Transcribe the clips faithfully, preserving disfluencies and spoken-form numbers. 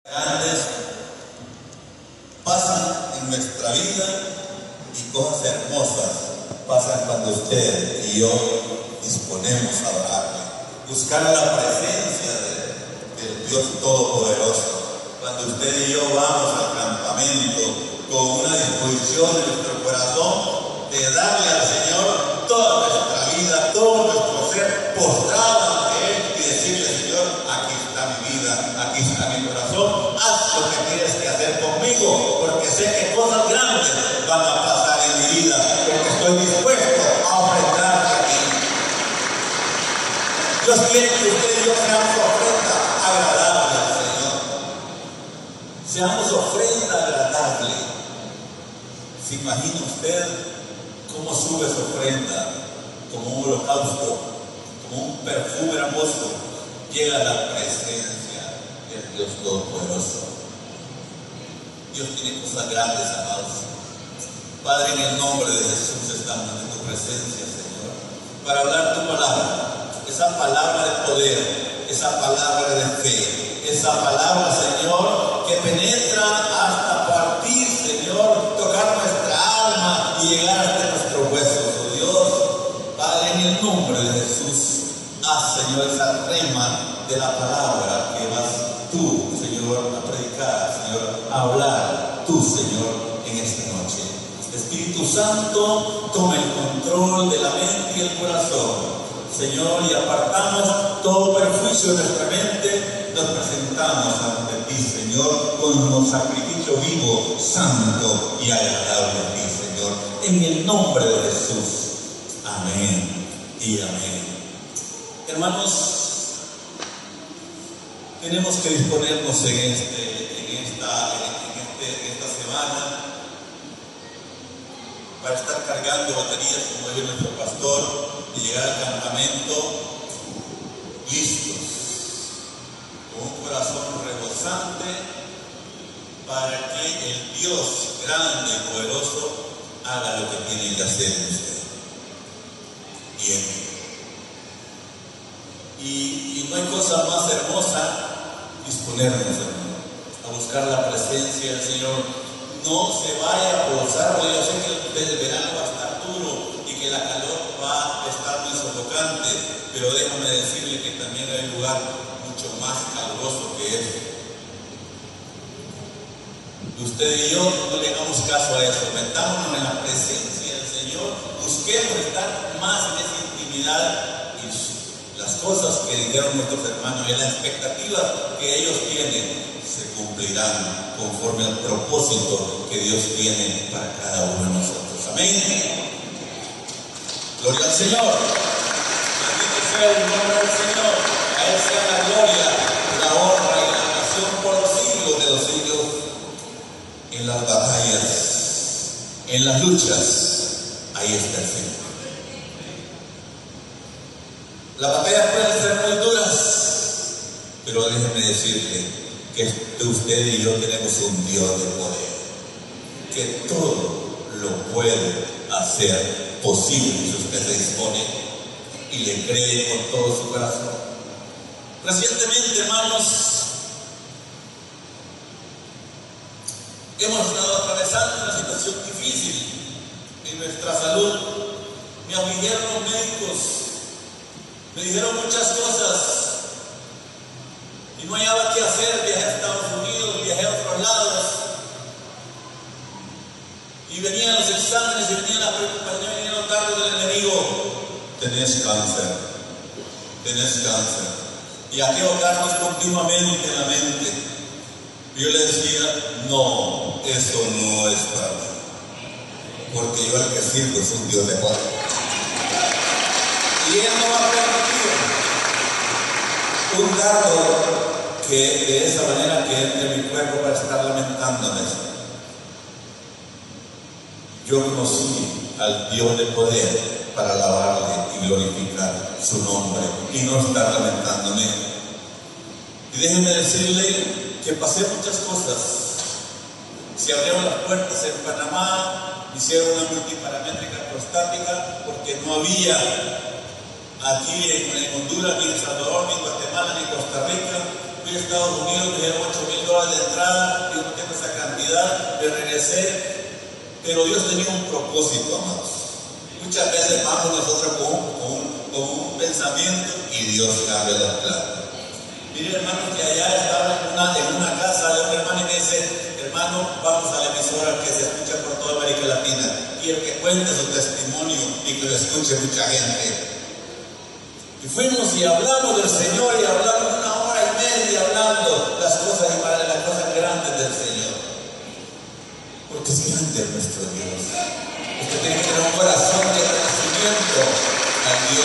Grandes pasan en nuestra vida y cosas hermosas pasan cuando usted y yo disponemos a orarle, buscar la presencia de, del Dios Todopoderoso. Cuando usted y yo vamos al campamento con una disposición en nuestro corazón de darle al Señor toda nuestra vida, todo nuestro ser postrado ante Él y decirle: Señor, aquí está mi vida, aquí está mi corazón, haz lo que tienes que hacer conmigo, porque sé que cosas grandes van a pasar en mi vida, porque estoy dispuesto a ofrendarte a ti. Dios quiere que usted y yo seamos ofrenda agradable al Señor, seamos ofrenda agradable. ¿Se imagina usted cómo sube su ofrenda? Como un holocausto, como un perfume hermoso, llega a la presencia del Dios Todopoderoso. Dios tiene cosas grandes, amados. Padre, en el nombre de Jesús estamos en tu presencia, Señor, para hablar tu palabra, esa palabra de poder, esa palabra de fe, esa palabra, Señor, que penetra hasta partir, Señor, tocar nuestra alma y llegar hasta nuestros huesos, oh Dios. Padre, en el nombre de Jesús, haz, Señor, esa rema de la palabra que vas tú, Señor, a predicar, Señor, a hablar tú, Señor, en esta noche. Espíritu Santo, toma el control de la mente y el corazón, Señor, y apartamos todo perjuicio de nuestra mente. Nos presentamos ante ti, Señor, con un sacrificio vivo, santo y agradable a ti, Señor, en el nombre de Jesús. Amén y amén. Hermanos, tenemos que disponernos en, este, en, esta, en, este, en esta semana para estar cargando baterías, como dice nuestro pastor, y llegar al campamento listos, con un corazón rebosante, para que el Dios grande y poderoso haga lo que tiene que hacer en usted. Bien. Y, y no hay cosa más hermosa disponernos, hermano, a buscar la presencia del Señor. No se vaya a posar, porque yo sé que el verano va a estar duro y que la calor va a estar muy sofocante, pero déjame decirle que también hay un lugar mucho más caluroso que este. Usted y yo no le hagamos caso a eso, metámonos en la presencia del Señor, busquemos estar más en esa intimidad y las cosas que dijeron nuestros hermanos y las expectativas que ellos tienen se cumplirán conforme al propósito que Dios tiene para cada uno de nosotros. Amén. Gloria al Señor. Bendito sea el nombre del Señor. A Él sea la gloria, la honra y la nación por los siglos de los siglos. En las batallas, en las luchas, ahí está el Señor. Las batallas pueden ser muy duras, pero déjeme decirle que usted y yo tenemos un Dios de poder, que todo lo puede hacer posible si usted se dispone y le cree con todo su corazón. Recientemente, hermanos, hemos estado atravesando una situación difícil en nuestra salud. Me afligieron los médicos, me dijeron muchas cosas y no hallaba qué hacer. Viajé a Estados Unidos, viajé a otros lados y venían los exámenes y venían las preocupaciones, venían los cargos del enemigo. Tenés cáncer, tenés cáncer. Y aquellos cargos continuamente en la mente. Yo le decía: no, eso no es para mí, porque yo al que sirvo es un Dios de poder. Y Él no va a permitir un cargo que de esa manera que entre mi cuerpo para estar lamentándome. Yo conocí al Dios de poder para alabarle y glorificar su nombre y no estar lamentándome. Y déjenme decirle que pasé muchas cosas. Se abrieron las puertas en Panamá, hicieron una multiparamétrica prostática porque no había aquí en, en Honduras, ni en Salvador, ni en Guatemala, ni en Costa Rica. fui a Estados Unidos, me dieron ocho mil dólares de entrada, yo no tengo esa cantidad, me regresé, pero Dios tenía un propósito, amados. Muchas veces vamos nosotros con, con, con un pensamiento y Dios cambia los planes. Miren, hermanos, que allá estaba en una, en una casa de un hermano y me dice: hermano, vamos a la emisora que se escucha por toda América Latina. Quiero que cuente su testimonio y que lo escuche mucha gente. Y fuimos y hablamos del Señor y hablamos una hora y media hablando las cosas y para las cosas grandes del Señor. Porque es grande nuestro Dios. Usted tiene que tener un corazón de agradecimiento al Dios.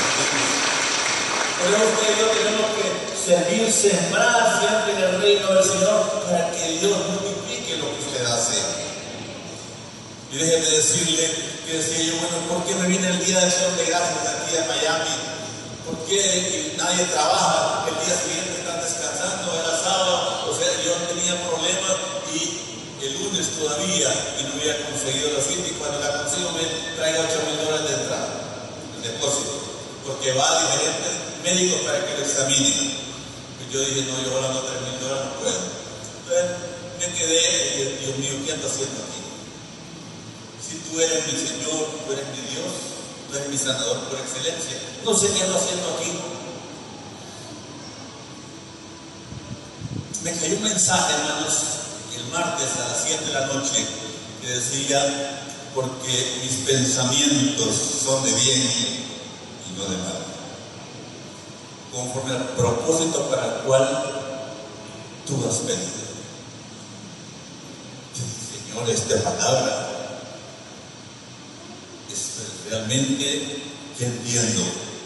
Por eso usted y yo tenemos que servir, sembrar siempre en el reino del Señor para que Dios multiplique lo que usted hace. Y déjeme decirle que decía yo: bueno, ¿por qué me viene el día de acción de gracias aquí a Miami? ¿Por qué nadie trabaja? El día siguiente están descansando, era sábado, o sea, yo tenía problemas y el lunes todavía y no había conseguido la cita, y cuando la consigo me traigo ocho mil dólares de entrada, el depósito, porque va a diferentes médicos para que lo examinen. Y yo dije: no, yo volando tres mil dólares no puedo. Entonces me quedé y Dios mío, ¿qué ando haciendo aquí? Si tú eres mi Señor, tú eres mi Dios, tú eres mi sanador por excelencia, no sé qué ando haciendo aquí. Me cayó un mensaje, hermanos, el martes a las siete de la noche, que decía: porque mis pensamientos son de bien y no de mal, conforme al propósito para el cual tú has venido. Señor, esta palabra es realmente que entiendo.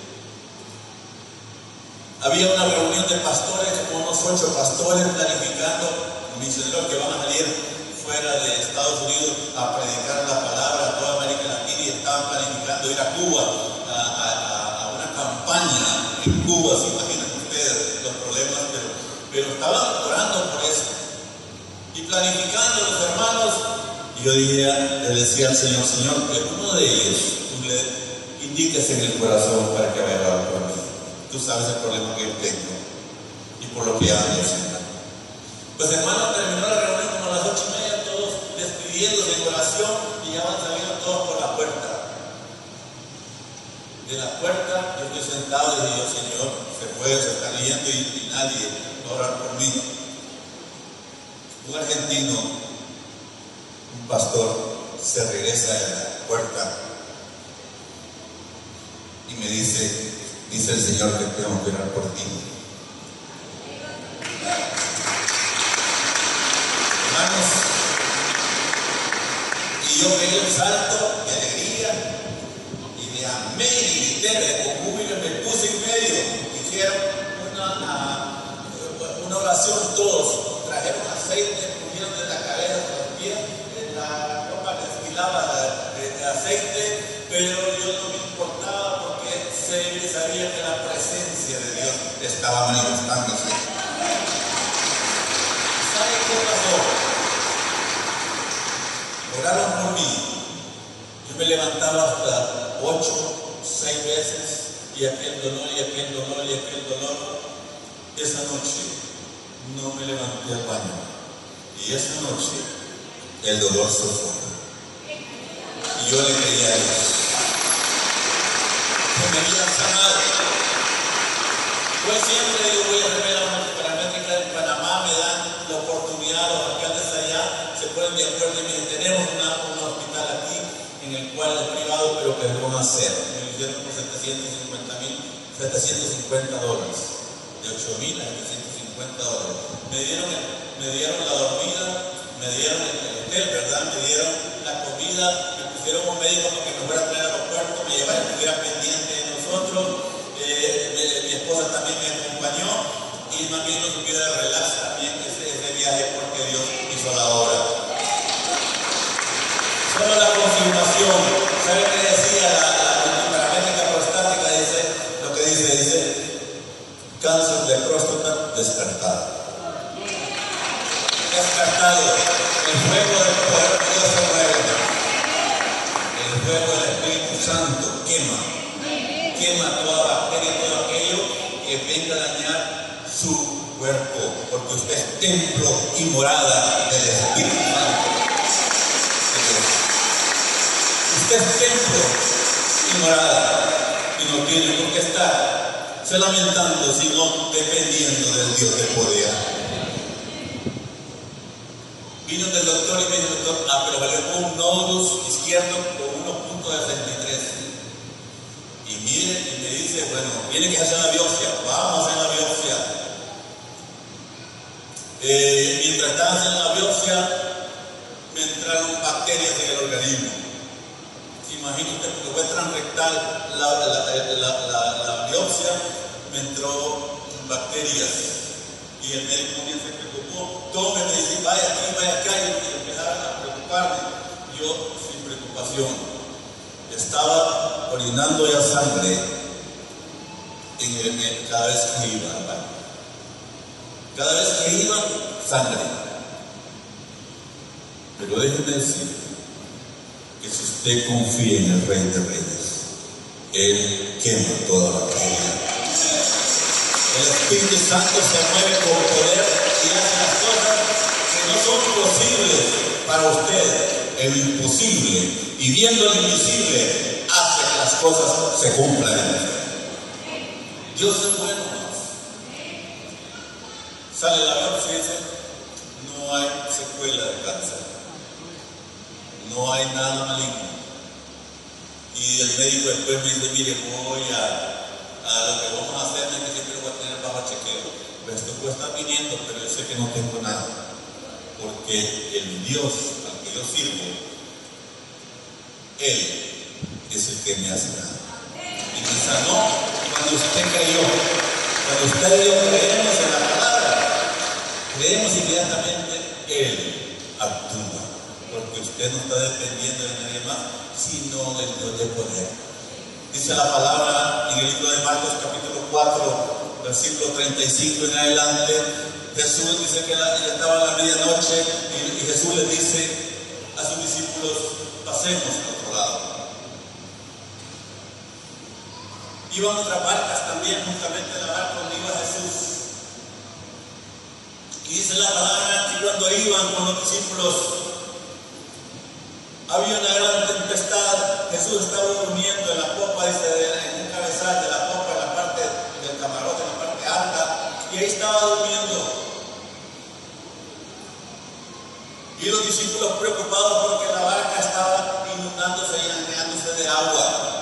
Había una reunión de pastores, como unos ocho pastores, planificando misioneros que van a salir fuera de Estados Unidos a predicar la palabra a toda América Latina, y estaban planificando ir a Cuba a, a, a una campaña en Cuba. Se imaginan ustedes los problemas, pero, pero estaban orando por eso y planificando los hermanos. Y yo dije, le decía al Señor: Señor, que uno de ellos tú le indiques en el corazón para que vaya a orar por mí. Tú sabes el problema que yo tengo y por lo que ando, Señor. Pues, hermano, terminó la reunión como a las ocho y media, todos despidiéndose en oración, y ya van saliendo todos por la puerta. De la puerta yo estoy sentado y dije yo: Señor, se puede, se está yendo y, y nadie va a orar por mí. Un argentino, un pastor, se regresa a la puerta y me dice: dice el Señor que tengo que orar por ti. Hermanos, y yo pegué un salto de alegría y de amén y grité con júbilo, me puse en medio. Hicieron una, una, una oración todos, trajeron aceite, pusieron de la cabeza a los pies, la ropa que desfilaba de, de aceite, pero yo no me importaba porque sabía que la presencia de Dios estaba manifestándose. ¿Sabe qué pasó? Oraron por mí. Yo me levantaba hasta ocho, seis veces, y aquel dolor, y aquel dolor, y aquel dolor. Esa noche no me levanté al baño, y esa noche el dolor se fue. Y yo le creía a Dios que me habían sanado. Pues siempre yo voy a ver la paramétrica en Panamá, me dan la oportunidad, los alcaldes allá se ponen de acuerdo y me dicen: tenemos una, un hospital aquí en el cual es privado, pero que debemos hacer. Me lo hicieron por setecientos cincuenta dólares, de ocho mil a setecientos cincuenta dólares. Me dieron, me dieron la dormida, me dieron el hotel, ¿verdad? Me dieron la comida, me pusieron un médico para que me fuera a traer al aeropuerto, me llevara, estuviera pendiente de nosotros. Eh, mi, mi esposa también me acompañó, y más bien no tuviera de relax también ese, ese viaje, porque Dios hizo la obra. Solo la confirmación. ¿Sabe qué decía la, la, la paramétrica prostática? Dice lo que dice, dice: cáncer de próstata descartado. Descartado. El fuego del poder de Dios se mueve. El fuego del Espíritu Santo quema. Quema toda bacteria, todo aquello que venga a dañar su cuerpo. templo y morada del Espíritu Santo. Usted es templo y morada y no tiene por qué estar se lamentando, sino dependiendo del Dios de poder. Vino del doctor y me dijo, doctor, ah, pero valió con un nódulo izquierdo con uno punto sesenta y tres. Y mire, y me dice, bueno, tiene que hacer la biopsia, vamos a hacer la biopsia. Eh, mientras estaba haciendo la biopsia, me entraron bacterias en el organismo. Imagínate, porque fue transrectal la, la, la, la, la biopsia, me entró bacterias. Y el médico también se preocupó, tome, me dice, vaya aquí, vaya acá, y empezaron a preocuparme. Yo, sin preocupación, estaba orinando ya sangre en el, en, cada vez que iba al baño. Cada vez que iba, sangre. Pero déjeme decir que si usted confía en el Rey de Reyes, Él quema toda bacteria. El Espíritu Santo se mueve con poder y hace las cosas que no son posibles para usted. El imposible, y viendo lo invisible, hace que las cosas se cumplan en usted. Dios es bueno. Sale la biopsia y dice, no hay secuela de cáncer, no hay nada maligno. Y el médico después me dice, mire, voy a, a lo que vamos a hacer, es que siempre voy a tener bajo chequeo. Pues esto puede estar viniendo, pero yo sé que no tengo nada, porque el Dios al que yo sirvo, Él es el que me hace nada. Y me sanó cuando usted creyó, cuando usted y yo creemos en la palabra, creemos inmediatamente, Él actúa, porque usted no está dependiendo de nadie más, sino del Dios de poder. Dice la palabra en el libro de Marcos capítulo cuatro, versículo treinta y cinco en adelante. Jesús dice que ya estaba en la medianoche y, y Jesús le dice a sus discípulos, pasemos al otro lado. Iban otras barcas también, justamente en la barca donde iba Jesús. Y dice la palabra que cuando iban con los discípulos, había una gran tempestad. Jesús estaba durmiendo en la popa, dice, en un cabezal de la popa, en la parte del camarote, en la parte alta, y ahí estaba durmiendo. Y los discípulos preocupados porque la barca estaba inundándose y llenándose de agua.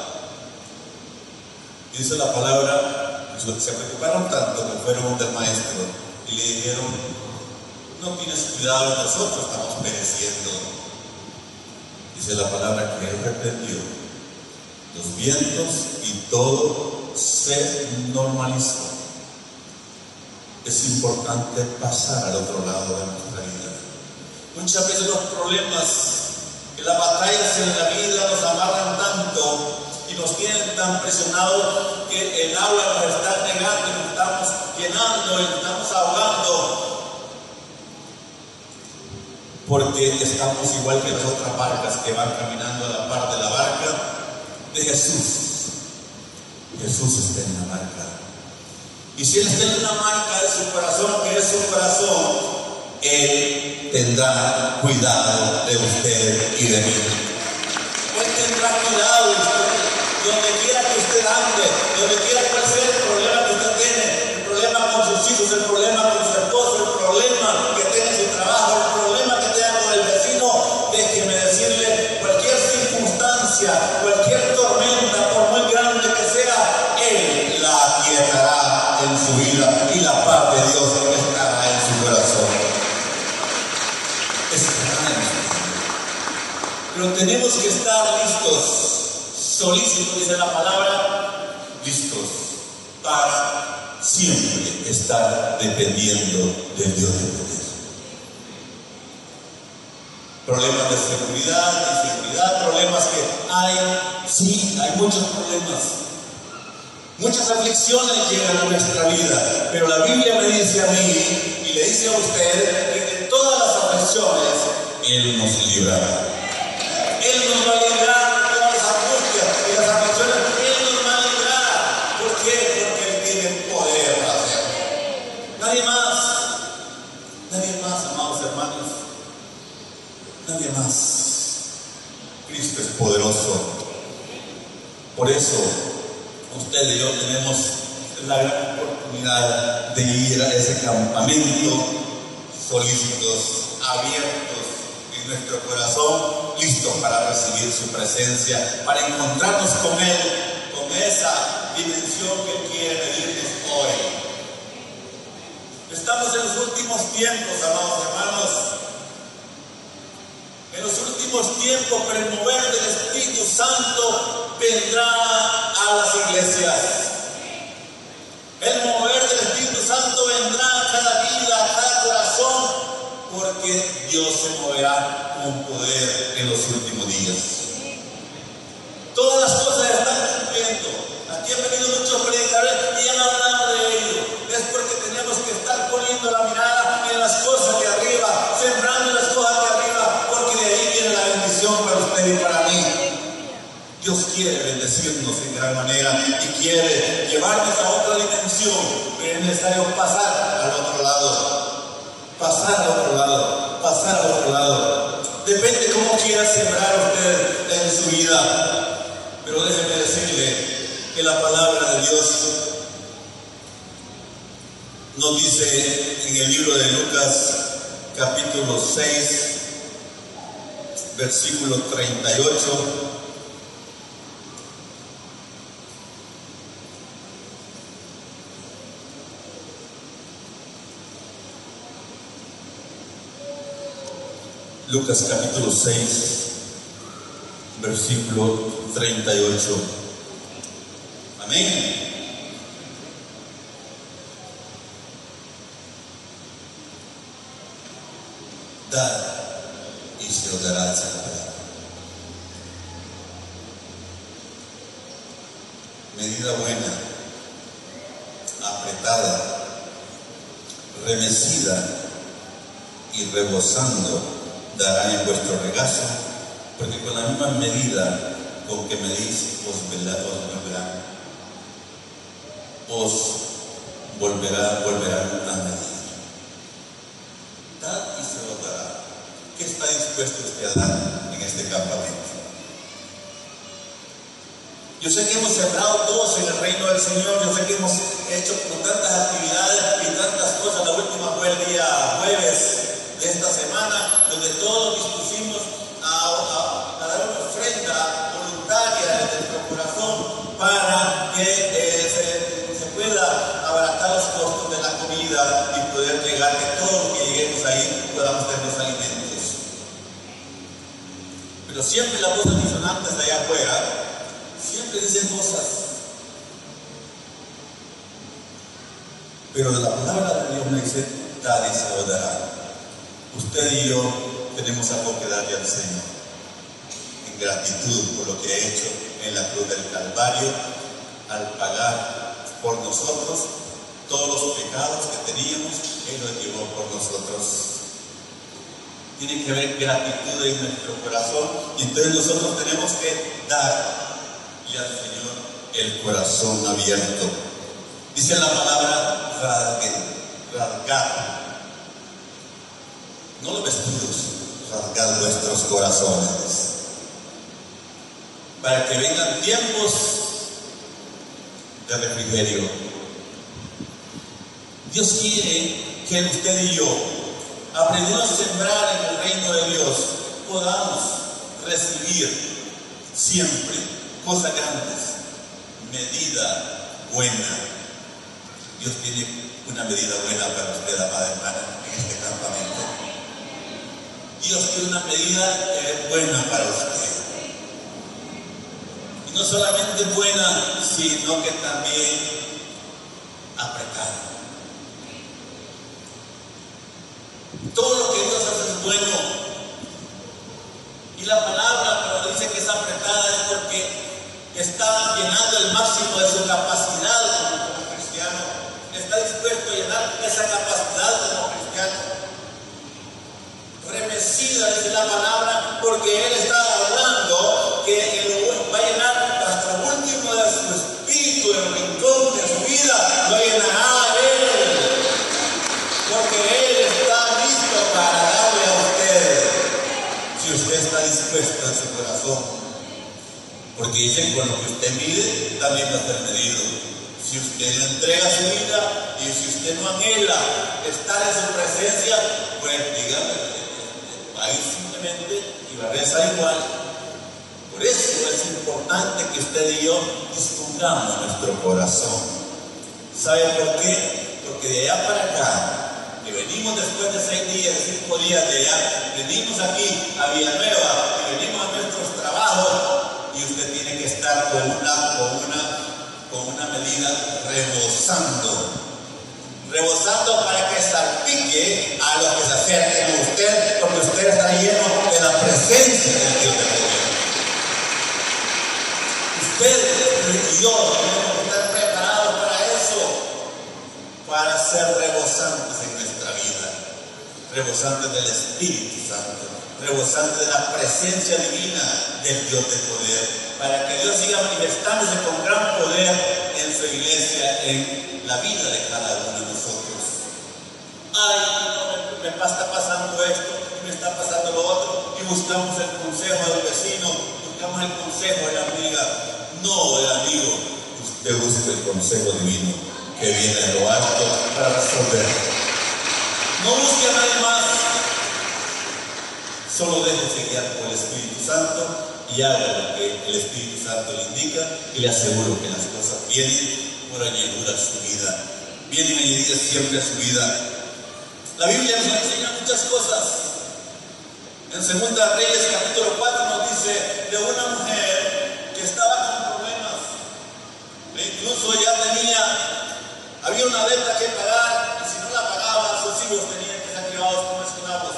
Dice la palabra, se preocuparon tanto que fueron del maestro y le dijeron, no tienes cuidado, nosotros estamos pereciendo. Dice la palabra que él reprendió los vientos y todo se normalizó. Es importante pasar al otro lado de nuestra vida. Muchas veces los problemas y las batallas en la vida nos amarran tanto y nos tienen tan presionados que el agua nos está negando y nos estamos llenando y nos estamos ahogando. Porque estamos igual que las otras barcas que van caminando a la par de la barca de Jesús. Jesús está en la barca. Y si Él está en la marca de su corazón, que es su corazón, Él tendrá cuidado de usted y de mí. Él tendrá cuidado de usted, donde quiera que usted ande, donde quiera que sea el problema que usted tiene, el problema con sus hijos, el problema con su esposo, el problema que tiene en su trabajo, el problema que tenga con el vecino. Déjeme decirle, cualquier circunstancia, cualquier tormenta, por muy grande que sea, Él la aquietará en su vida y la paz de Dios estará en su corazón. Estará en su vida. Pero tenemos que estar listos, solícitos, dice la palabra, listos para siempre estar dependiendo del Dios de poder. Problemas de seguridad, inseguridad, problemas que hay, sí, hay muchos problemas. Muchas aflicciones llegan a nuestra vida, pero la Biblia me dice a mí y le dice a usted que de todas las aflicciones Él nos librará. Él nos va a librar de todas las angustias y las aflicciones. Él nos va a librar. ¿Por qué? Porque Él tiene el poder para hacerlo. Nadie más. hermanos, nadie más. Cristo es poderoso. Por eso, usted y yo tenemos la gran oportunidad de ir a ese campamento solícitos, abiertos en nuestro corazón, listos para recibir su presencia, para encontrarnos con Él, con esa dimensión que Él quiere pedirnos hoy. Estamos en los últimos tiempos, amados hermanos. En los últimos tiempos, pero el mover del Espíritu Santo vendrá a las iglesias. El mover del Espíritu Santo vendrá a cada vida, a cada corazón, porque Dios se moverá con poder en los últimos días. Todas las cosas están cumpliendo. Aquí han venido muchos predicadores y han hablado de ello. Es porque tenemos que estar poniendo la mirada en las cosas de arriba, sembrando las cosas de arriba, porque de ahí viene la bendición para usted y para mí. Dios quiere bendecirnos en gran manera y quiere llevarnos a otra dimensión, pero es necesario pasar al otro lado. Pasar al otro lado, pasar al otro lado. Depende cómo quiera sembrar usted en su vida. Pero déjeme decirle que la palabra de Dios nos dice en el libro de Lucas, capítulo seis, versículo treinta y ocho. Lucas capítulo seis, versículo treinta y ocho. Amén. Dad y se os dará el sagrado. Medida buena, apretada, remecida y rebosando dará en vuestro regazo, porque con la misma medida con que medís os volverá, os volverá, volverán a medir. Dad y se os dará. ¿Qué está dispuesto usted a dar en este campamento? Yo sé que hemos sembrado todos en el reino del Señor, yo sé que hemos hecho tantas actividades y tantas cosas. La última fue el día jueves de esta semana, donde todos dispusimos a, a, a dar una ofrenda voluntaria desde nuestro corazón para que eh, se, se pueda abaratar los costos de la comida y poder llegar, que todos los que lleguemos ahí podamos tener los alimentos. Pero siempre las voces disonantes de allá afuera siempre dicen cosas, pero la palabra de Dios me dice: dad y se os dará. Usted y yo tenemos algo que darle al Señor en gratitud por lo que ha hecho en la cruz del Calvario, al pagar por nosotros todos los pecados que teníamos. Él los llevó por nosotros. Tiene que haber gratitud en nuestro corazón, y entonces nosotros tenemos que darle al Señor el corazón abierto. Dice la palabra rasgar. No los vestidos, rasgad vuestros corazones, para que vengan tiempos de refrigerio. Dios quiere que usted y yo, aprendiendo a sembrar en el reino de Dios, podamos recibir siempre cosas grandes, medida buena. Dios tiene una medida buena para usted, amada hermana, en este campamento. Dios tiene una medida eh, buena para usted. Y no solamente buena, sino que también apretada. Todo lo que Dios hace es bueno. Y la palabra, cuando dice que es apretada, es porque está llenando el máximo de su capacidad como cristiano. Está dispuesto a llenar esa capacidad como cristiano. Remecida, dice la palabra, porque Él está hablando que lo va a llenar hasta lo último de su espíritu, el rincón de su vida, lo llenará a Él, porque Él está listo para dar respuesta en su corazón. Porque dicen, con lo que usted mide, también va a ser medido. Si usted le entrega su vida y si usted no anhela estar en su presencia, pues dígame, va a ir simplemente y va a rezar igual. Por eso es importante que usted y yo dispongamos nuestro corazón. ¿Sabe por qué? Porque de allá para acá, que venimos después de seis días, cinco días de allá, venimos aquí a Villanueva y venimos a nuestros trabajos y usted tiene que estar con una, con una, con una medida rebosando, rebosando para que salpique a los que se acerquen a usted, porque usted está lleno de la presencia del Dios de poder. Usted y yo tenemos que estar preparados para eso, para ser rebosantes en nuestra vida, rebosantes del Espíritu Santo, rebosantes de la presencia divina del Dios de poder, para que Dios siga manifestándose con gran poder en su iglesia, en la vida de cada uno de nosotros. Ay, no, me, me está pasando esto, me está pasando lo otro, y buscamos el consejo del vecino, buscamos el consejo de la amiga. No, del amigo, usted busca el consejo divino que viene de lo alto para resolver. No busque a nadie más, solo déjese guiar por el Espíritu Santo y haga lo que el Espíritu Santo le indica, y le aseguro que las cosas vienen por añadidura a su vida, vienen añadidas siempre a su vida. La Biblia nos enseña muchas cosas. En Segunda Reyes capítulo cuatro nos dice de una mujer que estaba con problemas, e incluso ya tenía, había una deuda que pagar, y si no la pagaba, sus hijos tenían que ser criados como esclavos.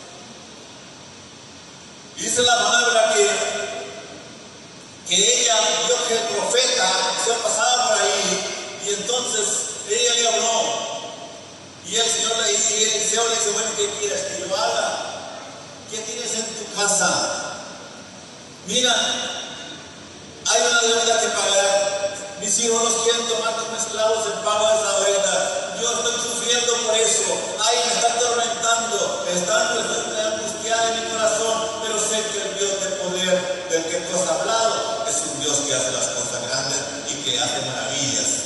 Y dice la palabra que, que ella vio que el profeta se pasaba por ahí, y entonces ella le habló. Y el Señor le dice, y Eliseo le dice, bueno, ¿qué quieres que yo haga? ¿Qué tienes en tu casa? Mira, hay una deuda que pagar. Mis hijos los quieren tomar como esclavos en pago de esa deuda. Yo estoy sufriendo por eso. Ay, me está atormentando. Está angustiada en mi corazón. Pero sé que el Dios de poder del que tú has hablado es un Dios que hace las cosas grandes y que hace maravillas.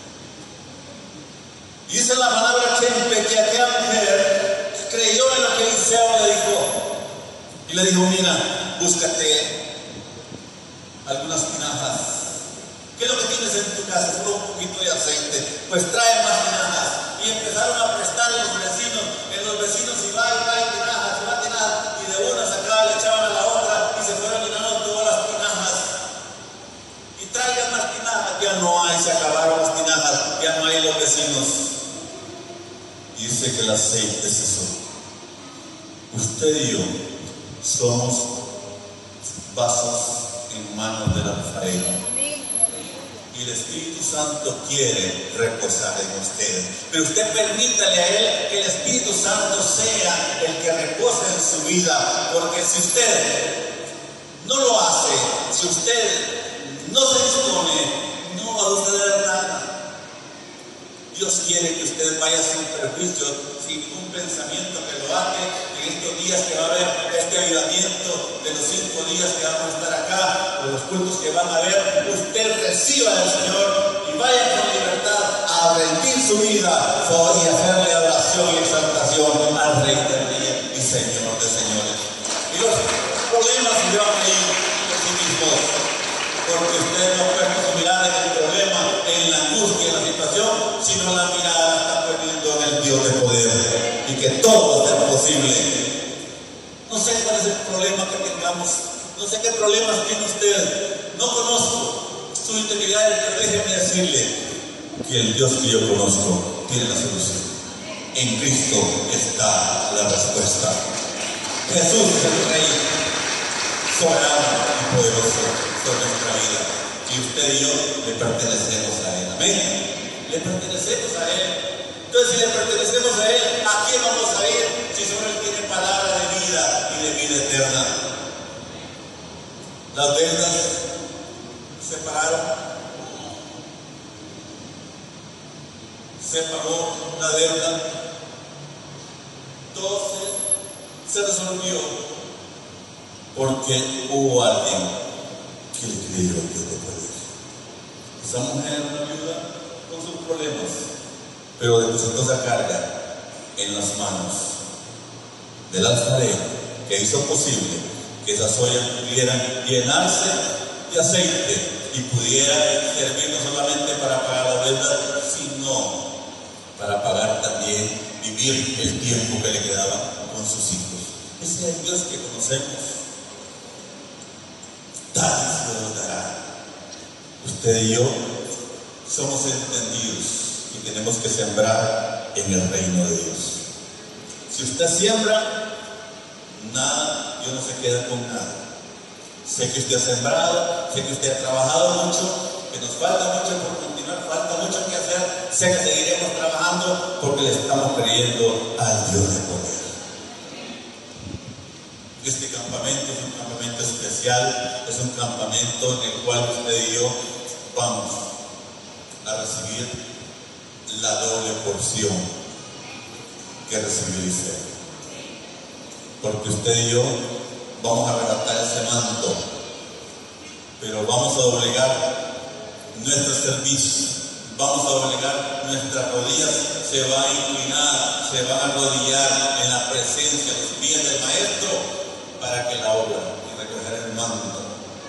Dice la palabra que, que aquella mujer creyó en lo que Eliseo le dijo. Y le dijo, mira, búscate algunas tinajas. ¿Qué es lo que tienes en tu casa? Solo un poquito de aceite. Pues trae más tinajas. Y empezaron a prestar a los vecinos. En los vecinos iba y va y tinajas, iba tinajas. Y de una sacaba, le echaban a la otra y se fueron llenando todas las tinajas. Y traigan más tinajas. Ya no hay, se acabaron las tinajas. Ya no hay los vecinos. Dice que el aceite es eso. Usted y yo somos vasos en manos del alfarero. Y el Espíritu Santo quiere reposar en usted. Pero usted permítale a Él que el Espíritu Santo sea el que repose en su vida. Porque si usted no lo hace, si usted no se dispone, no va a suceder nada. Dios quiere que usted vaya sin perjuicio, sin ningún pensamiento que lo ate. En estos días que va a haber este avivamiento de los cinco días que vamos a estar acá, de los cultos que van a haber, usted reciba del Señor y vaya con libertad a rendir su vida y hacerle adoración y exaltación al Rey del Rey y Señor de señores. Y los problemas se van a ir por sí mismos, porque usted no puede su mirada en el problema, en la angustia, en la situación, sino la mirada está poniendo en el Dios de poder y que todo va a ser posible. No sé cuál es el problema que tengamos, no sé qué problemas tiene usted, no conozco su integridad, pero déjeme decirle que el Dios que yo conozco tiene la solución. En Cristo está la respuesta. Jesús es el Rey soberano y poderoso sobre nuestra vida, y usted y yo le pertenecemos a Él. Amén. Le pertenecemos a Él. Entonces, si le pertenecemos a Él, ¿a quién vamos a ir si solo Él tiene palabra de vida y de vida eterna? Las deudas se pagaron, se pagó la deuda, todo se, se resolvió. porque hubo alguien que le creyó al Dios de poder. Esa mujer, una viuda con sus problemas, pero depositó esa carga en las manos del alfarero, que hizo posible que esas ollas pudieran llenarse de aceite y pudieran servir no solamente para pagar la deuda, sino para pagar también, vivir el tiempo que le quedaba con sus hijos. Ese es el Dios que conocemos. Tal se nos dará. Usted y yo somos entendidos y tenemos que sembrar en el reino de Dios. Si usted siembra, nada, Dios no se queda con nada. Sé que usted ha sembrado, sé que usted ha trabajado mucho, que nos falta mucho por continuar, falta mucho que hacer. Sé que seguiremos trabajando porque le estamos creyendo al Dios de poder. Este campamento es un campamento especial, es un campamento en el cual usted y yo vamos a recibir la doble porción que recibió Eliseo. Porque usted y yo vamos a arrebatar ese manto, pero vamos a doblegar nuestro servicio, vamos a doblegar nuestras rodillas, se va a inclinar, se va a arrodillar en la presencia de los pies del Maestro para que la obra y recoger el manto,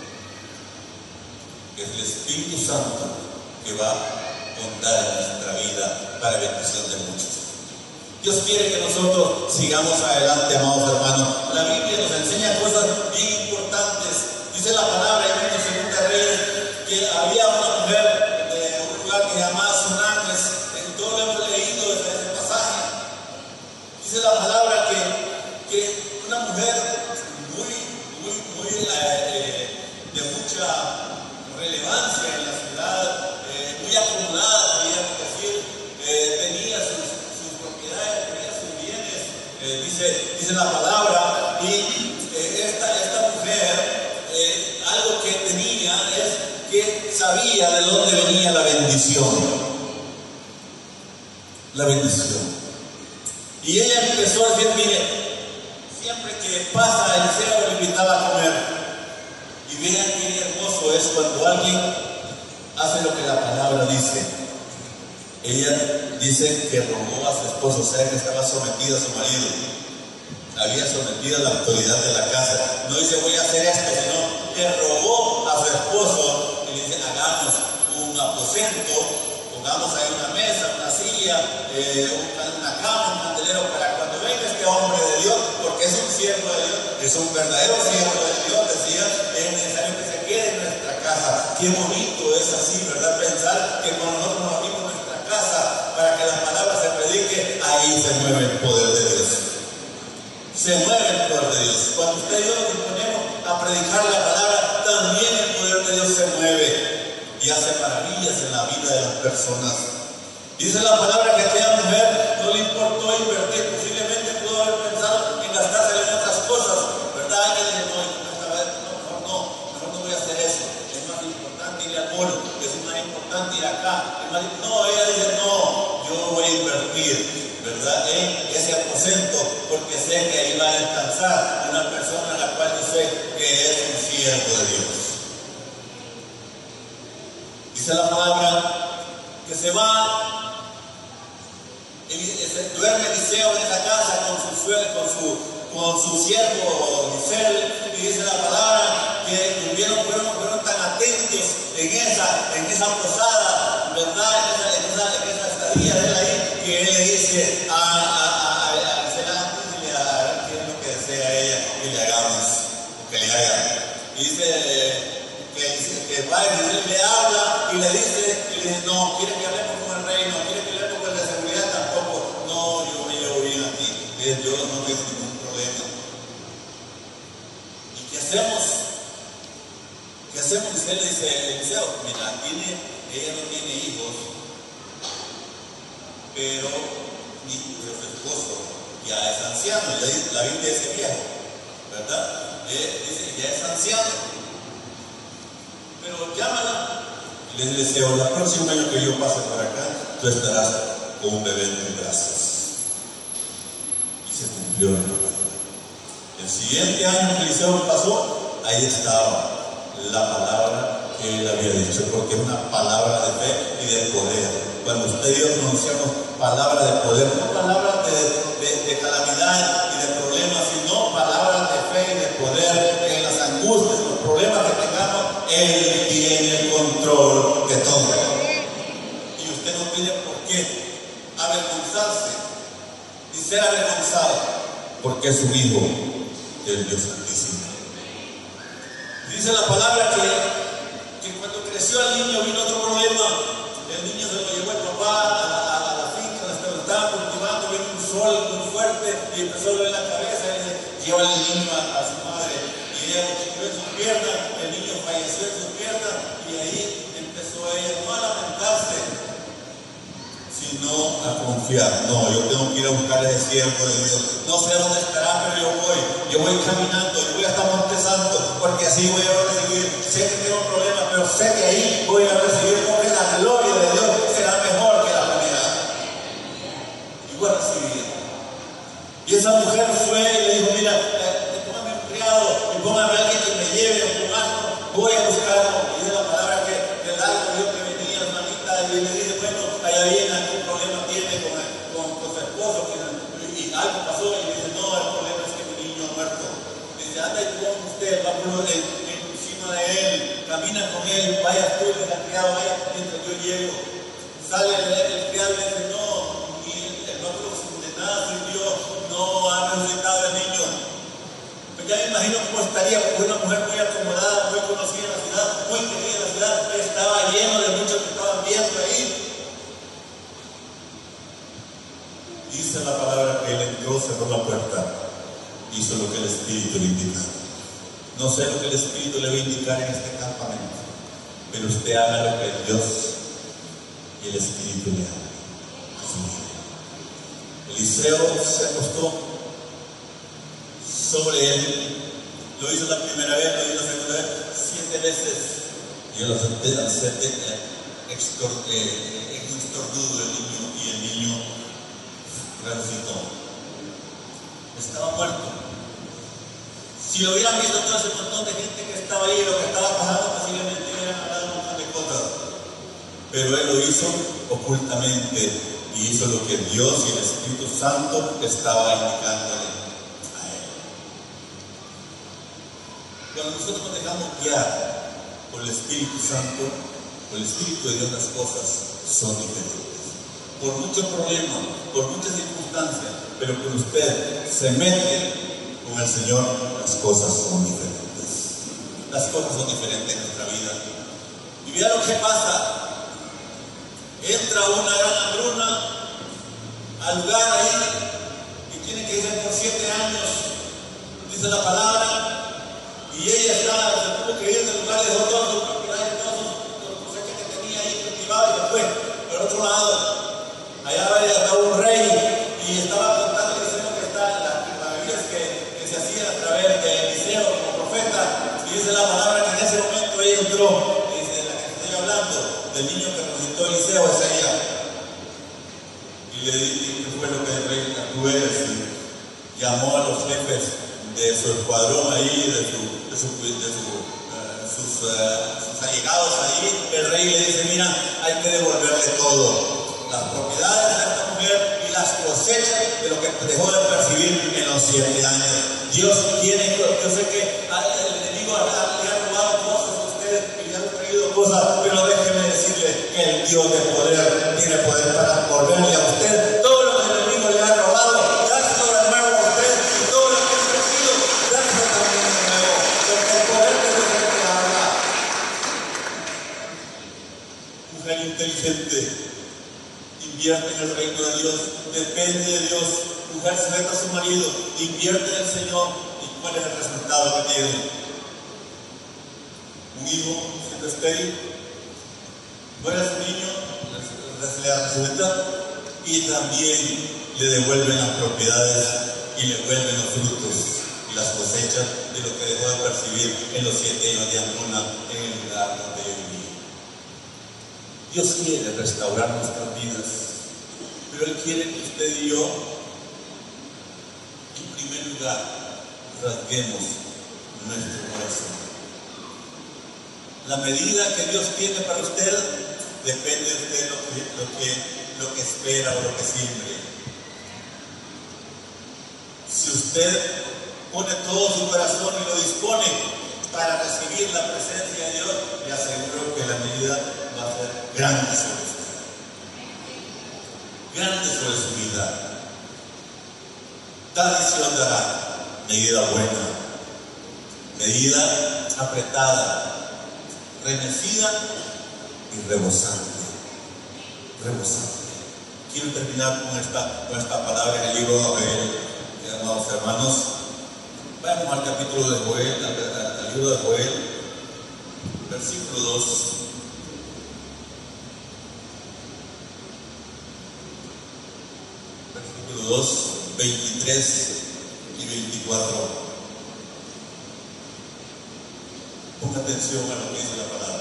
que es el Espíritu Santo que va a contar en nuestra vida para bendición de muchos. Dios quiere que nosotros sigamos adelante, amados hermanos. La Biblia nos enseña cosas bien importantes. Dice la palabra en el segundo de Reyes que había una mujer de un lugar que se llamaba Sunanes. En todo lo hemos leído desde ese pasaje. Dice la palabra que, que una mujer muy, muy, muy eh, de mucha relevancia en la ciudad, eh, muy acomodada, podríamos decir, eh, tenía sus tenía sus bienes, eh, dice, dice la palabra, y eh, esta, esta mujer, eh, algo que tenía es que sabía de dónde venía la bendición, la bendición, y ella empezó a decir, mire, siempre que pasa Eliseo le invitaba a comer, y vean qué hermoso es cuando alguien hace lo que la palabra dice. Ella dice que rogó a su esposo, o sea que estaba sometida a su marido, había sometido a la autoridad de la casa. No dice voy a hacer esto, sino que rogó a su esposo y le dice hagamos un aposento, pongamos ahí una mesa, una silla, eh, una cama, un candelero para cuando venga este hombre de Dios, porque es un siervo de Dios, es un verdadero siervo de Dios, decía, es necesario que se quede en nuestra casa. Qué bonito es así, ¿verdad? Pensar que cuando nosotros nos abrimos casa para que la palabra se predique, ahí se mueve el poder de Dios. Se mueve el poder de Dios. Cuando usted y yo nos disponemos a predicar la palabra, también el poder de Dios se mueve y hace maravillas en la vida de las personas. Dice la palabra que a aquella mujer no le importó invertir, posiblemente pudo haber pensado en gastarse en otras cosas, ¿verdad? Alguien dice, no, esta vez, no, mejor no, mejor no voy a hacer eso. Es más importante ir al mall, es más importante ir acá. Es más, no, ella dice, no, yo voy a invertir, ¿verdad? En ese aposento, porque sé que ahí va a descansar una persona a la cual yo sé que es un siervo de Dios. Dice la palabra que se va. Duerme Eliseo en esa casa con su, con su, con su siervo Eliseo, y dice la palabra que tuvieron, fueron, fueron tan atentos en esa, en esa posada, ¿verdad? En esa, en esa, en esa estadía de él ahí, que él le dice a, a, a, a, a Eliseo, dile a qué es lo que desea ella que le hagamos, que le haga. Y dice que, que va y le habla y le dice, y le dice, no, quiere que hablemos con el rey, no quiere que hablemos con la seguridad tampoco, no, yo me llevo bien aquí, yo no tengo ningún problema. ¿Y qué hacemos? ¿Qué hacemos? Y él le dice, Eliseo, mira, tiene, ella no tiene hijos, pero ni su esposo ya es anciano, ya, la Biblia dice viejo, ¿verdad? Eh, dice, ya es anciano. Pero llámala y les deseo, el próximo año que yo pase por acá, tú estarás con un bebé en tus brazos. Y se cumplió la palabra. El El siguiente año que Eliseo pasó, ahí estaba la palabra que él había dicho, porque es una palabra de fe y de poder. Cuando usted y yo pronunciamos palabras de poder, no palabras de, de, de calamidad y de problemas, sino palabras de fe y de poder, que en las angustias, los problemas que tengamos, Él tiene el control de todo. Y usted no tiene por qué avergonzarse ni ser avergonzado, porque es un hijo del Dios Santísimo. Dice la palabra que, que cuando creció el niño vino otro problema. El niño se lo llevó el papá a la, a la finca, donde estaba cultivando, vino un sol muy fuerte y empezó a doler la cabeza. Y dice, lleva el niño a, a su madre. Y ella lo chiqueó en sus piernas, el niño falleció en sus piernas, y ahí empezó ella no a lamentarse, sino a confiar. No, yo tengo que ir a buscar ese siervo de Dios. No sé dónde estará, pero yo voy. Yo voy caminando, yo voy hasta Monte Santo, porque así voy a recibir. Sé que tengo un problema, pero sé que ahí voy a recibir, porque la gloria de Dios será mejor que la humanidad. Y voy a recibir. Y esa mujer fue y le dijo, mira, eh, póngame un criado y póngame a alguien que me lleve un asno. Voy a buscarlo. Y dice la palabra que del alto Dios que venía, hermanita, y le dice, bueno, allá viene, algún problema tiene con, con, con su esposo, que, y algo pasó, y le dice, no, el problema es que mi niño ha muerto. Dice, anda y con usted, va por el, encima de él, camina con él, vaya tú, le ha criado, vaya mientras yo llego. Sale el, el criado y le dice, no, ni el otro de nada sirvió, no ha resucitado el niño. Pues ya me imagino cómo estaría, porque una mujer muy acomodada, muy conocida en la ciudad, muy querida en la ciudad, estaba lleno de muchos que estaban viendo ahí. Dice la palabra que él entró, cerró la puerta, hizo lo que el Espíritu le indicaba. No sé lo que el Espíritu le va a indicar en este campamento, pero usted haga lo que Dios y el Espíritu le haga. Eliseo se acostó sobre él, lo hizo la primera vez, lo hizo la segunda vez, siete veces, y a los siete extor, eh, en un estornudo el niño, y el niño resucitó. Estaba muerto. Si lo hubieran visto todo ese montón de gente que estaba ahí, lo que estaba pasando, posiblemente hubieran hablado un montón de cosas. Pero él lo hizo ocultamente y hizo lo que Dios y el Espíritu Santo estaba indicándole a él. Cuando nosotros nos dejamos guiar por el Espíritu Santo, por el Espíritu de Dios, las cosas son diferentes. Por muchos problemas, por muchas circunstancias, pero cuando usted se mete con el Señor, las cosas son diferentes. Las cosas son diferentes en nuestra vida. Y vea lo que pasa. Entra una gran hambruna al lugar ahí y tiene que ir por siete años, dice la palabra, y ella está, se tuvo que ir del lugar, dejó todas sus propiedades, todas sus cosechas que tenía ahí cultivadas y se fue. Por otro lado, allá estaba un rey y estaba contando, diciendo que está en la, la Biblia que, que se hacían a través de Eliseo como profeta, y dice la palabra que en ese momento ella entró, dice la que estoy hablando, del niño que resucitó Eliseo, es ella. Y le dije que fue lo que el rey tú eres, y llamó a los jefes de su escuadrón ahí, de, su, de, su, de su, uh, sus, uh, sus allegados ahí. El rey le dice, mira, hay que devolverle todo. Las propiedades de esta mujer y las cosechas de lo que dejó de percibir en los siete años. Dios quiere, yo sé que el enemigo le ha robado cosas a ustedes y le ha traído cosas, pero déjeme decirle que el Dios de poder tiene poder para devolverle a usted todo lo que el enemigo le ha robado. Dárselo de nuevo a usted y todo lo que ha perdido, dárselo también de nuevo, porque el poder de Dios es el que habla. Mujer inteligente, invierte en el reino de Dios, depende de Dios. Mujer, sujeta a su marido, invierte en el Señor. ¿Y cuál es el resultado que tiene? Un hijo siendo estéril, muere su niño, le da sujeta, y también le devuelven las propiedades y le vuelven los frutos y las cosechas de lo que dejó de percibir en los siete años de hambruna en el lugar donde vivía. Dios quiere restaurar nuestras vidas, pero Él quiere que usted y yo, en primer lugar, rasguemos nuestro corazón. La medida que Dios tiene para usted depende de usted lo que, lo que, lo que espera o lo que siembre. Si usted pone todo su corazón y lo dispone para recibir la presencia de Dios, le aseguro que la medida va a ser grande sobre usted, grande sobre su vida. Tal visión dará medida buena, medida apretada, remecida y rebosante, rebosante. Quiero terminar con esta, con esta palabra en el libro de Joel, amados hermanos. Vamos al capítulo de Joel, al, al libro de Joel, versículo dos. Versículo dos, veintitrés y veinticuatro. Ponga atención a lo que dice la palabra.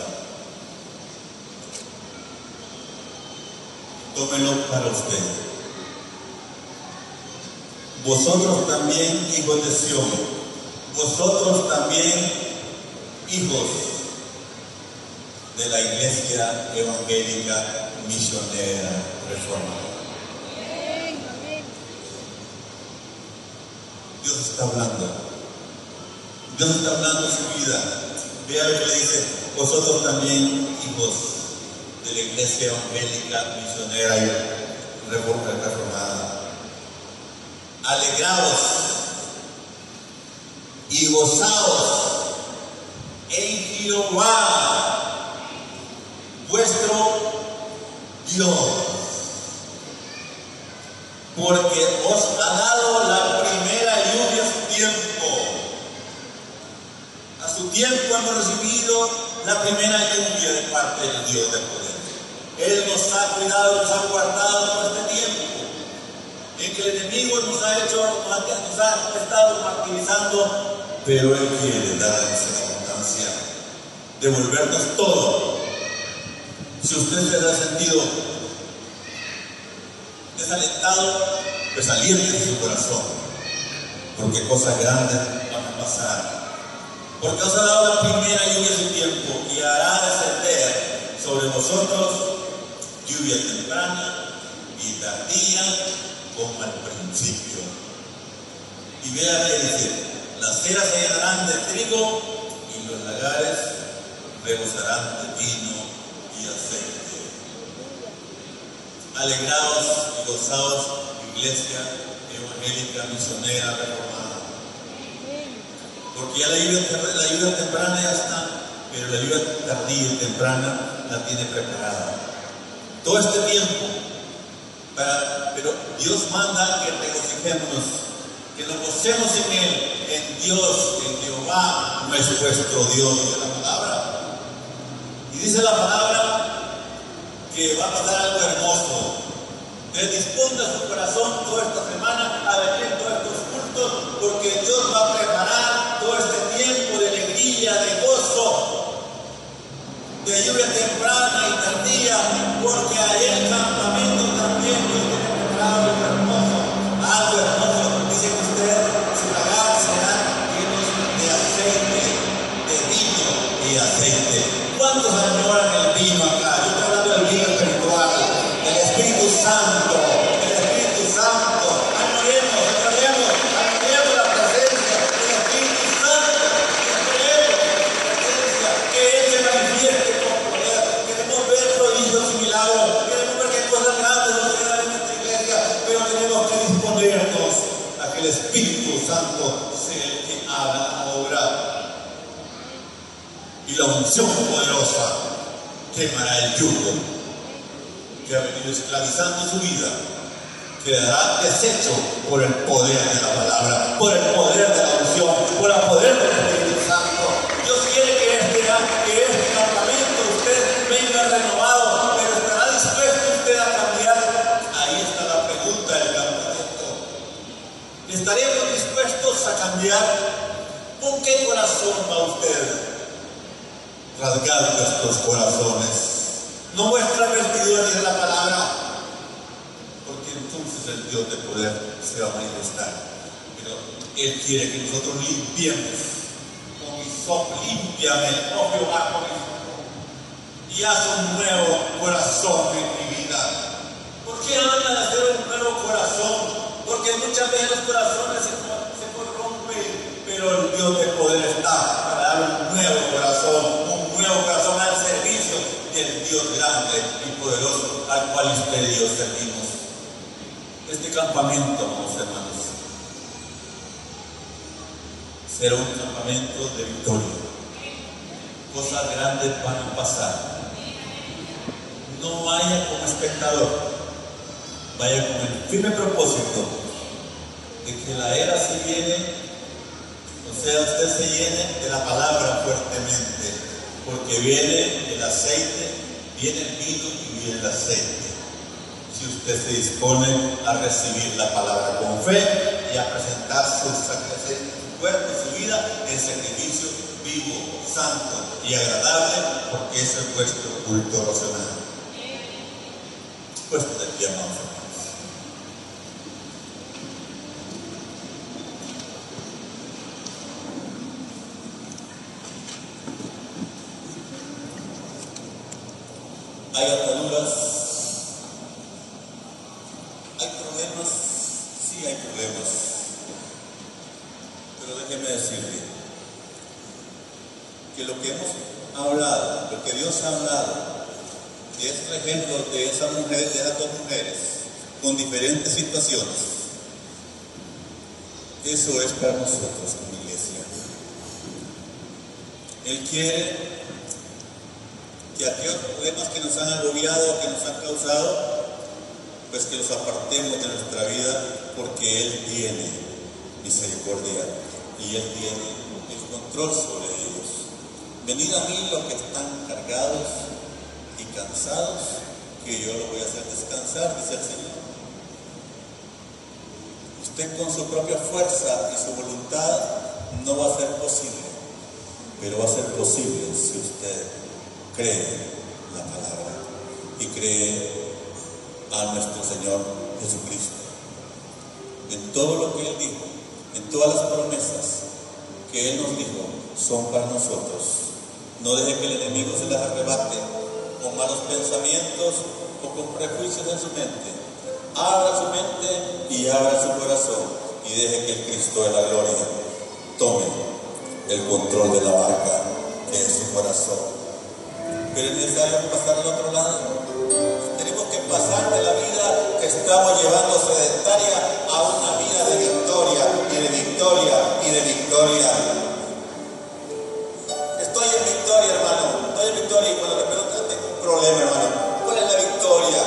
Tómelo para usted. Vosotros también, hijos de Sión, vosotros también, hijos de la Iglesia Evangélica Misionera Reformada. Dios está hablando. Dios está hablando de su vida. Vea lo que le dice: vosotros también, hijos de la Iglesia Evangélica Misionera y Reformada, alegraos y gozaos en Jehová, vuestro Dios, porque os ha dado la primera lluvia a su tiempo. A su tiempo hemos recibido la primera lluvia de parte del Dios del poder. Él nos ha cuidado, nos ha guardado todo este tiempo en que el enemigo nos ha hecho, nos ha estado martirizando, pero Él quiere dar esa abundancia, devolvernos todo. Si usted se ha sentido desalentado, pues aliente su corazón, porque cosas grandes van a pasar. Porque os ha dado la primera lluvia de su tiempo y hará descender sobre vosotros lluvia temprana y tardía como al principio. Y vea que dice: las ceras se llenarán de trigo y los lagares rebosarán de vino y aceite. Alegraos y gozaos, Iglesia Evangélica Misionera Reformada. Porque ya la lluvia, la lluvia temprana ya está, pero la lluvia tardía y temprana la tiene preparada. Todo este tiempo, para, pero Dios manda que regocijémonos, que nos gocemos en Él, en Dios, en Jehová, nuestro Dios, dice la palabra. Y dice la palabra que va a pasar algo hermoso. Él disponga su corazón toda esta semana a venir todos estos cultos, porque Dios va a preparar todo este tiempo de alegría, de gozo, de lluvia temprana y tardía, porque ahí en el campamento también Dios tiene preparado algo hermoso, algo hermoso. Dice que usted, sus lagares serán llenos de aceite, de vino y aceite. ¿Cuántos añoran el vino acá? Yo estoy hablando del vino espiritual, del Espíritu Santo, del Espíritu Santo. Añoremos, añoremos, añoremos la presencia del Espíritu Santo, añoremos la presencia, que Él se manifieste con poder. Queremos ver prodigios y milagros, queremos ver que cosas grandes sucedan en nuestra iglesia, pero tenemos que disponernos a que el Espíritu Santo sea el que haga la obra. Y la unción poderosa quemará el yugo que ha venido esclavizando su vida, quedará deshecho por el poder de la palabra, por el poder de la unción, por el poder del Espíritu Santo. Dios quiere que este, que este campamento usted venga renovado, pero ¿estará dispuesto usted a cambiar? Ahí está la pregunta del campamento. ¿Estaremos dispuestos a cambiar? ¿Con qué corazón va usted? Rasgar nuestros corazones, no vuestra vestidura, dice la palabra, porque entonces el Dios de poder se va a manifestar. pero Él quiere que nosotros limpiemos. Con hisopo, límpiame, oh Jehová, con hisopo, y haz un nuevo corazón en mi vida. ¿Por qué habla de hacer un nuevo corazón? Porque muchas veces los corazones se, se corrompen, pero el Dios de poder está para dar un nuevo corazón, un nuevo corazón al servicio del Dios grande y poderoso al cual usted y yo servimos. Este campamento, amados hermanos, será un campamento de victoria. Cosas grandes van a pasar. No vaya como espectador, vaya con el firme propósito de que la era se llene, o sea, usted se llene de la palabra fuertemente, porque viene el aceite, viene el vino y viene el aceite. Si usted se dispone a recibir la palabra con fe y a presentar su, su cuerpo y su vida en sacrificio vivo, santo y agradable, porque ese es vuestro culto racional. Puesto de pie, amados hermanos. Hay ataduras, hay problemas, sí hay problemas, pero déjeme decirle que lo que hemos hablado, lo que Dios ha hablado, y es el ejemplo de esa mujer, de esas dos mujeres, con diferentes situaciones. Eso es para nosotros como iglesia. Él quiere que aquellos problemas que nos han agobiado, que nos han causado, pues que los apartemos de nuestra vida, porque Él tiene misericordia y Él tiene el control sobre ellos. Venid a mí los que están cargados y cansados, que yo los voy a hacer descansar, dice el Señor. Usted con su propia fuerza y su voluntad no va a ser posible, pero va a ser posible si usted cree la palabra y cree a nuestro Señor Jesucristo. En todo lo que Él dijo, en todas las promesas que Él nos dijo, son para nosotros. No deje que el enemigo se las arrebate con malos pensamientos o con prejuicios en su mente. Abra su mente y abra su corazón y deje que el Cristo de la gloria tome el control de la barca que es su corazón. Pero es necesario pasar al otro lado. Tenemos que pasar de la vida que estamos llevando sedentaria a una vida de victoria y de victoria y de victoria. Estoy en victoria, hermano. Estoy en victoria y cuando le preguntan tengo un problema, hermano. ¿Cuál es la victoria?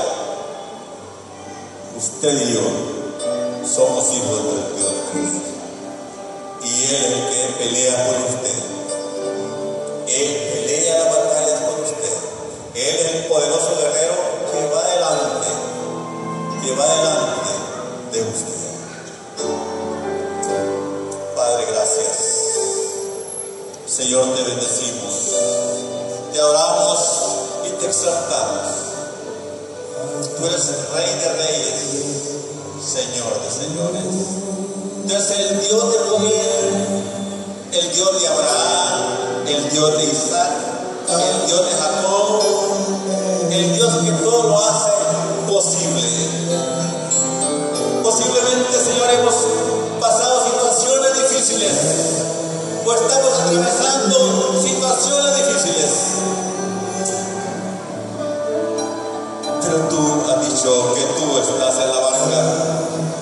Usted y yo somos hijos del Dios de poder. Y Él es el que pelea por usted. Él pelea las batallas por usted. Él es el poderoso guerrero que va delante, que va delante de usted. Padre, gracias. Señor, te bendecimos, te adoramos y te exaltamos. Tú eres el Rey de Reyes, Señor de Señores. Tú eres el Dios de poder, el Dios de Abraham, el Dios de Isaac, el Dios de Jacob, el Dios que todo lo hace posible. Posiblemente, Señor, hemos pasado situaciones difíciles, o estamos atravesando situaciones difíciles, pero tú has dicho que tú estás en la barca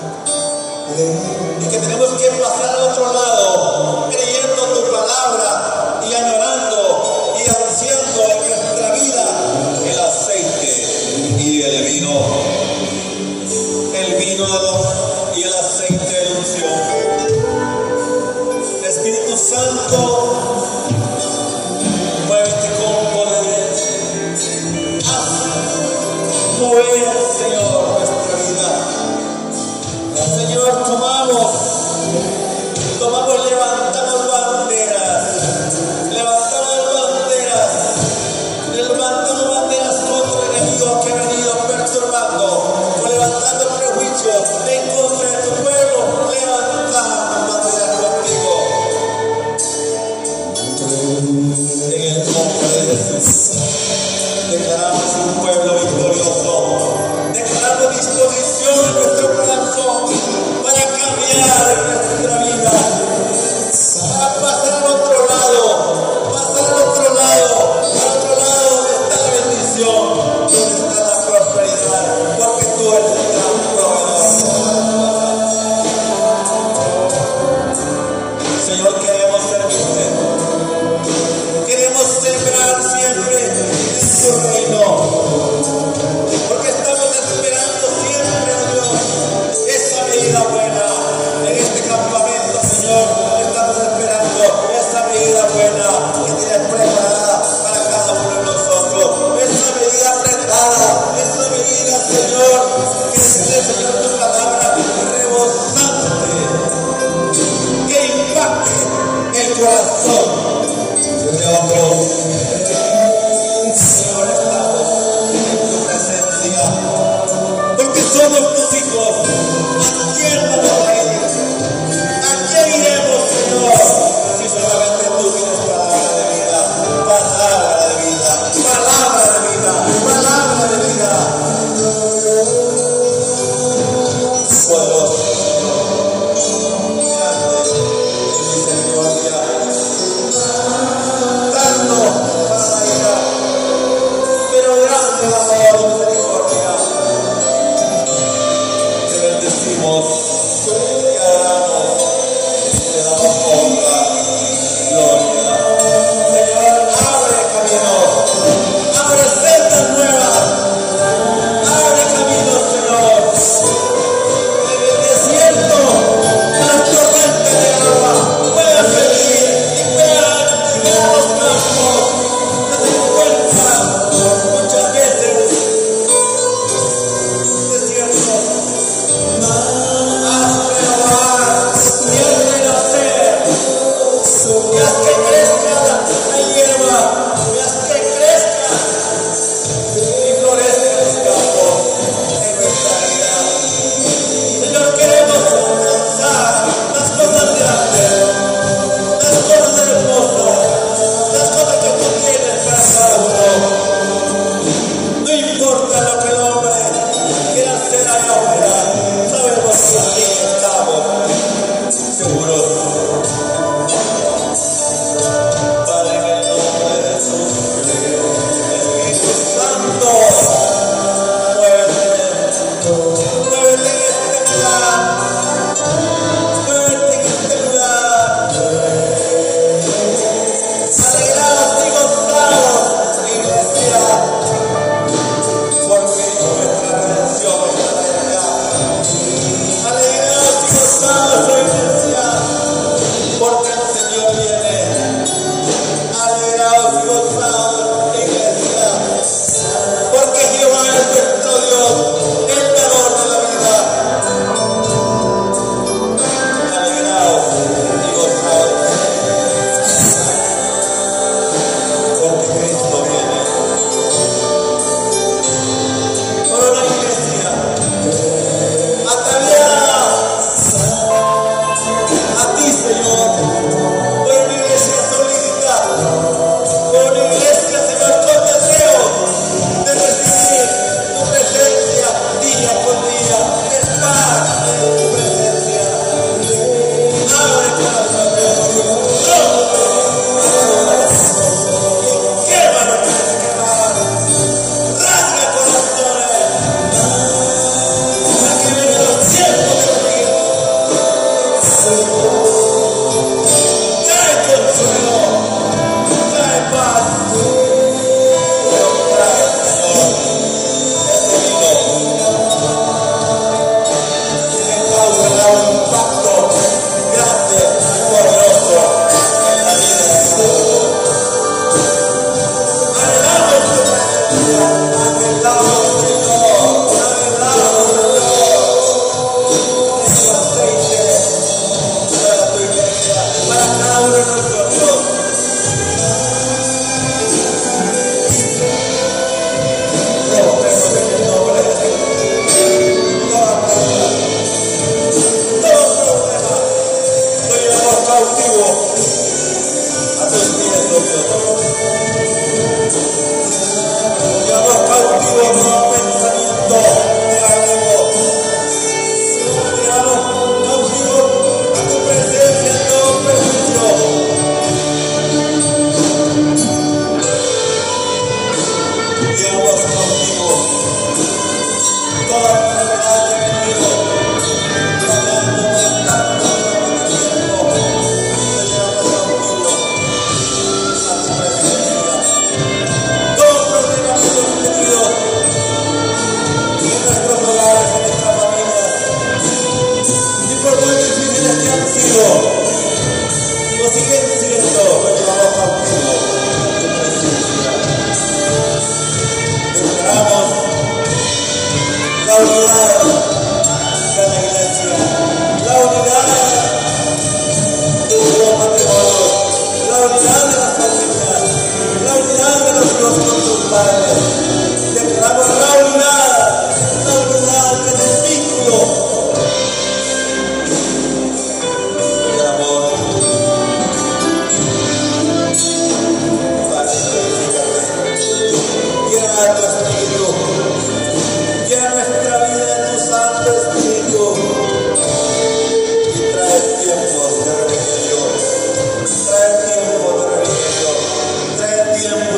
y que tenemos que pasar al otro lado creyendo tu palabra y añorando y ansiando en nuestra vida el aceite y el vino, el vino de los, y el aceite de unción. Espíritu Santo, muévete con poder, haz mover, Señor, nuestra vida. Señor, tomamos corazón de hombros. Señor, estamos en tu presencia, porque somos tus hijos. ¿A quién vamos a ir? ¿A quién iremos, Señor? Si solamente tú tienes palabra de vida, palabra de vida, palabra de vida, palabra de vida. Poderoso, misericordia, tanto para la ira, pero grande amor, misericordia. Te bendecimos, te adoramos, te damos honra, gloria. Señor, abre caminos, abre sendas nuevas, abre caminos, Señor. En el desierto, las tormentas de agua puedan venir y puedan llegar a los campos que se encuentran muchas veces desiertos. Haz renovar y haz renacer Padre. Declaramos la unidad, la unidad en el vínculo de amor. Padre, llena tu espíritu, llena nuestra vida de tu Santo Espíritu y trae tiempos de reflexión, trae tiempos de reflexión, trae tiempos